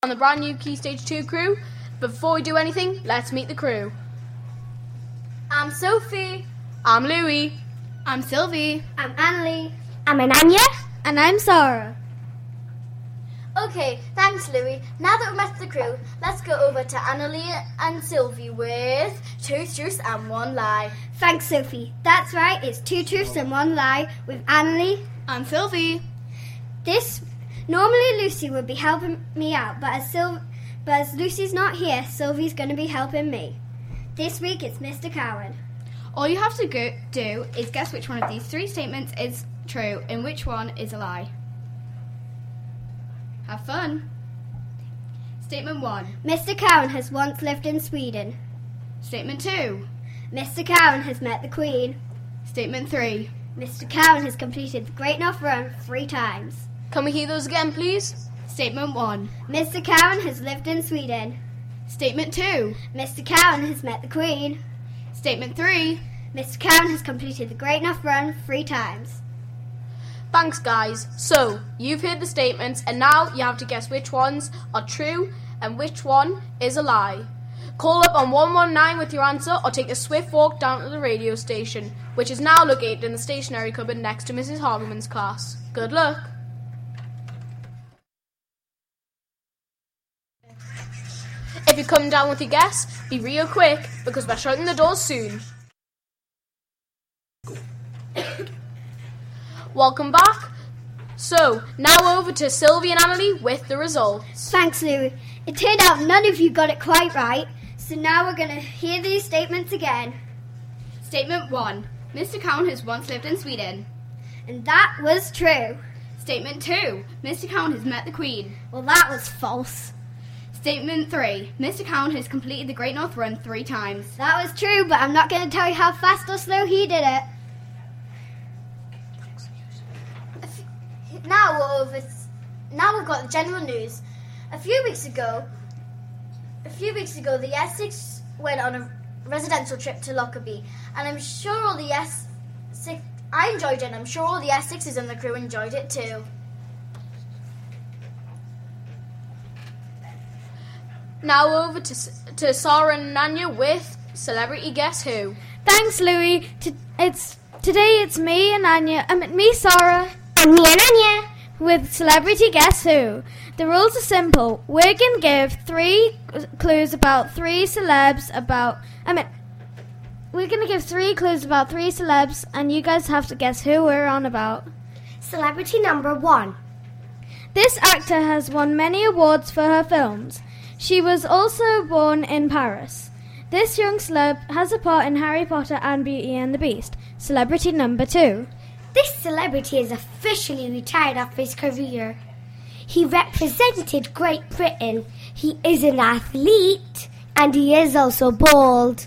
On the brand new Key Stage 2 crew. But before we do anything, let's meet the crew. I'm Sophie. I'm Louie. I'm Sylvie. I'm Annalie. I'm Ananya. And I'm Sarah. Okay, thanks Louie. Now that we've met the crew, let's go over to Annalie and Sylvie with 2 truths and 1 lie. Thanks, Sophie. That's right, it's 2 truths and 1 lie with Annalie. I'm Sylvie. Normally Lucy would be helping me out, but as Lucy's not here, Sylvie's going to be helping me. This week it's Mr. Cowan. All you have to do is guess which one of these 3 statements is true and which one is a lie. Have fun. Statement 1. Mr. Cowan has once lived in Sweden. Statement 2. Mr. Cowan has met the Queen. Statement 3. Mr. Cowan has completed the Great North Run 3 times. Can we hear those again, please? Statement 1. Mr. Cowan has lived in Sweden. Statement 2. Mr. Cowan has met the Queen. Statement 3. Mr. Cowan has completed the Great North Run 3 times. Thanks, guys. So, you've heard the statements, and now you have to guess which ones are true and which one is a lie. Call up on 119 with your answer or take a swift walk down to the radio station, which is now located in the stationery cupboard next to Mrs. Hargeman's class. Good luck. If you're coming down with your guess, be real quick because we're shutting the doors soon. Welcome back. So, now over to Sylvie and Annalie with the results. Thanks, Louie. It turned out none of you got it quite right, so now we're going to hear these statements again. Statement 1. Mr. Cowan has once lived in Sweden. And that was true. Statement 2. Mr. Cowan has met the Queen. Well, that was false. Statement 3. Mr. Cowan has completed the Great North Run 3 times. That was true, but I'm not going to tell you how fast or slow he did it. Now we've got the general news. A few weeks ago, the Essex went on a residential trip to Lockerbie, and I'm sure all the I enjoyed it, and I'm sure all the Essexes and the crew enjoyed it too. Now over to Sarah and Nanya with Celebrity Guess Who. Thanks, Louie. Today it's me and Anya. Me, Sarah. And me, Ananya. With Celebrity Guess Who. The rules are simple. We're going to give 3 clues about 3 celebs we're going to give 3 clues about 3 celebs, and you guys have to guess who we're on about. Celebrity number 1. This actor has won many awards for her films. She was also born in Paris. This young celeb has a part in Harry Potter and Beauty and the Beast. Celebrity number 2. This celebrity is officially retired off his career. He represented Great Britain. He is an athlete, and he is also bald.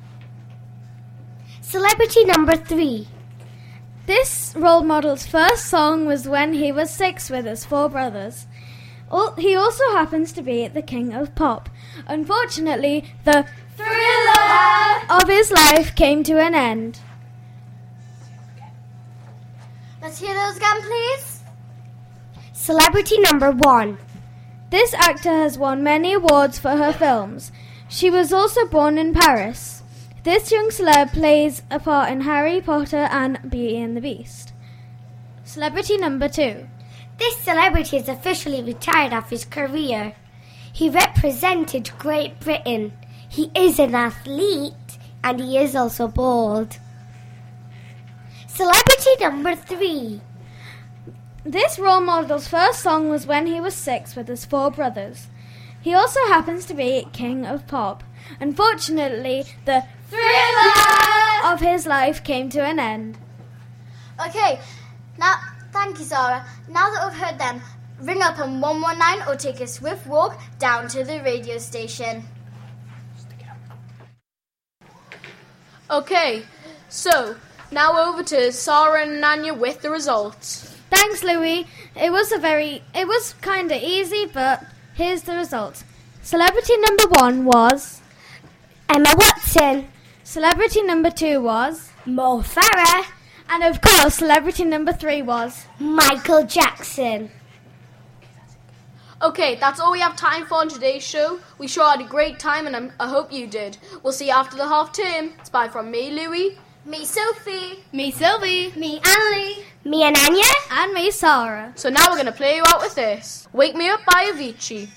Celebrity number 3. This role model's first song was when he was 6 with his 4 brothers. He also happens to be the king of pop. Unfortunately, the thriller of his life came to an end. Let's hear those again, please. Celebrity number 1. This actor has won many awards for her films. She was also born in Paris. This young celeb plays a part in Harry Potter and Beauty and the Beast. Celebrity number 2. This celebrity is officially retired off his career. He represented Great Britain. He is an athlete, and he is also bald. Celebrity number 3. This role model's first song was when he was 6 with his 4 brothers. He also happens to be king of pop. Unfortunately, the thriller of his life came to an end. Okay, now, thank you, Sarah. Now that we've heard them, ring up on 119 or take a swift walk down to the radio station. Okay, so now over to Sarah and Nanya with the results. Thanks, Louie. It was kind of easy, but here's the results. Celebrity number 1 was Emma Watson. Celebrity number 2 was Mo Farah. And of course, celebrity number 3 was Michael Jackson. Okay, that's all we have time for on today's show. We sure had a great time and I hope you did. We'll see you after the half term. It's bye from me, Louie. Me, Sophie. Me, Sylvie. Me, Annalie. Me and Anya. And me, Sarah. So now we're going to play you out with this. Wake Me Up by Avicii.